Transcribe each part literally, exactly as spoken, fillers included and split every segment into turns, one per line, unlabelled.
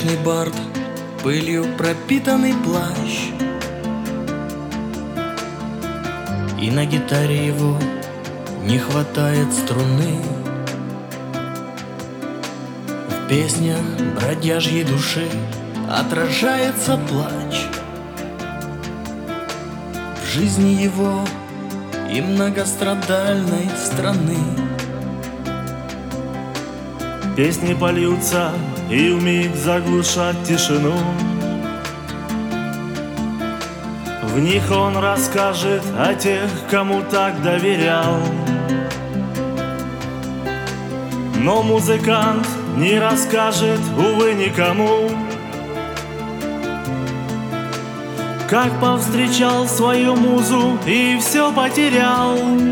Уличный бард, пылью пропитанный плащ, и на гитаре его не хватает струны. В песнях бродяжьей души отражается плач. В жизни его и многострадальной страны.
Песни польются и вмиг заглушат тишину. В них он расскажет о тех, кому так доверял. Но музыкант не расскажет, увы, никому, как повстречал свою музу и все потерял.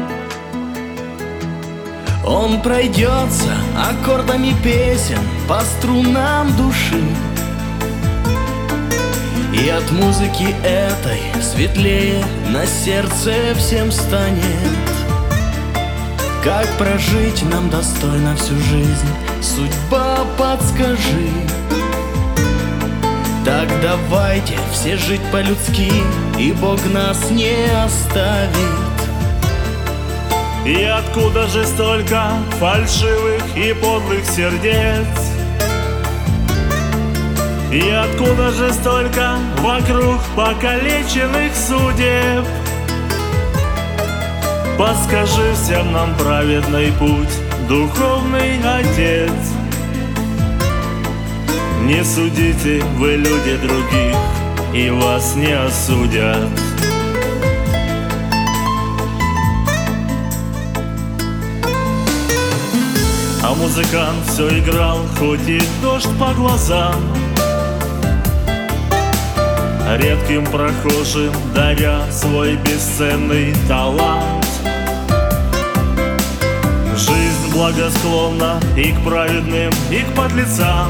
Он пройдется аккордами песен по струнам души, и от музыки этой светлее на сердце всем станет. Как прожить нам достойно всю жизнь, судьба, подскажи. Так давайте все жить по-людски, и Бог нас не оставит.
И откуда же столько фальшивых и подлых сердец? И откуда же столько вокруг покалеченных судеб? Подскажи всем нам праведный путь, духовный Отец. Не судите вы, люди, других, и вас не осудят. А музыкант все играл, хоть и дождь по глазам, редким прохожим даря свой бесценный талант. Жизнь благосклонна и к праведным, и к подлецам.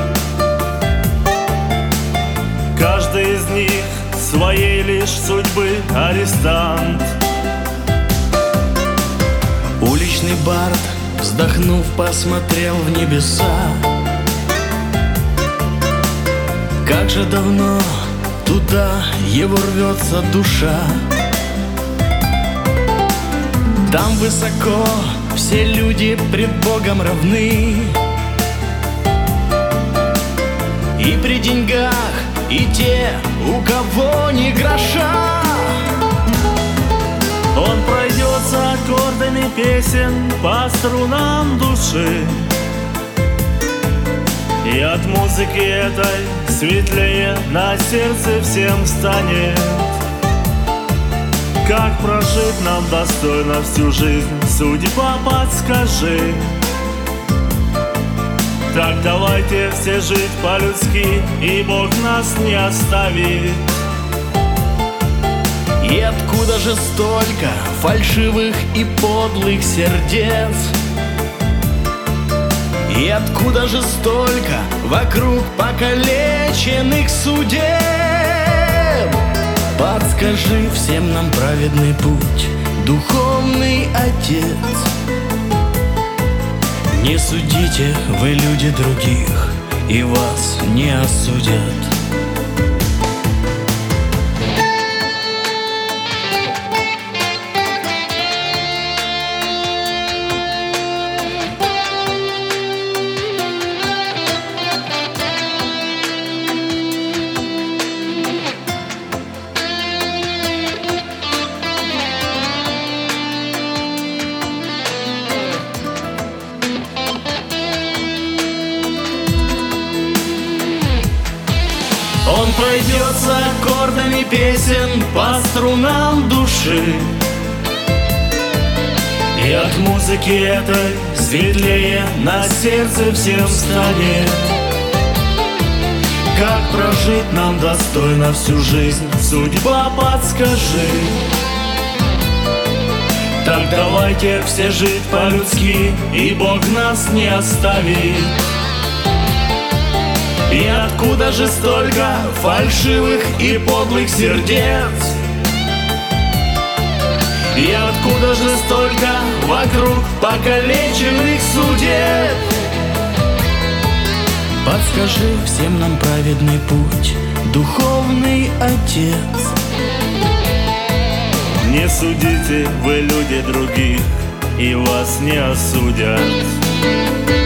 Каждый из них своей лишь судьбы арестант.
Уличный бард, вздохнув, посмотрел в небеса. Как же давно туда его рвется душа. Там высоко все люди пред Богом равны, и при деньгах, и те, у кого ни гроша.
Он пройдется аккордами песен по струнам души, и от музыки этой светлее на сердце всем станет. Как прожить нам достойно всю жизнь, судьба, подскажи. Так давайте все жить по-людски, и Бог нас не оставит.
И откуда же столько фальшивых и подлых сердец? И откуда же столько вокруг покалеченных судеб? Подскажи всем нам праведный путь, духовный Отец. Не судите вы, люди, других, и вас не осудят. Он пройдется аккордами песен по струнам души,
и от музыки этой светлее на сердце всем станет.
как прожить нам достойно всю жизнь, судьба, подскажи.
Так давайте все жить по-людски, и Бог нас не оставит.
И откуда же столько фальшивых и подлых сердец? И откуда же столько вокруг покалеченных судеб? подскажи всем нам праведный путь, духовный Отец.
Не судите вы, люди, других, и вас не осудят.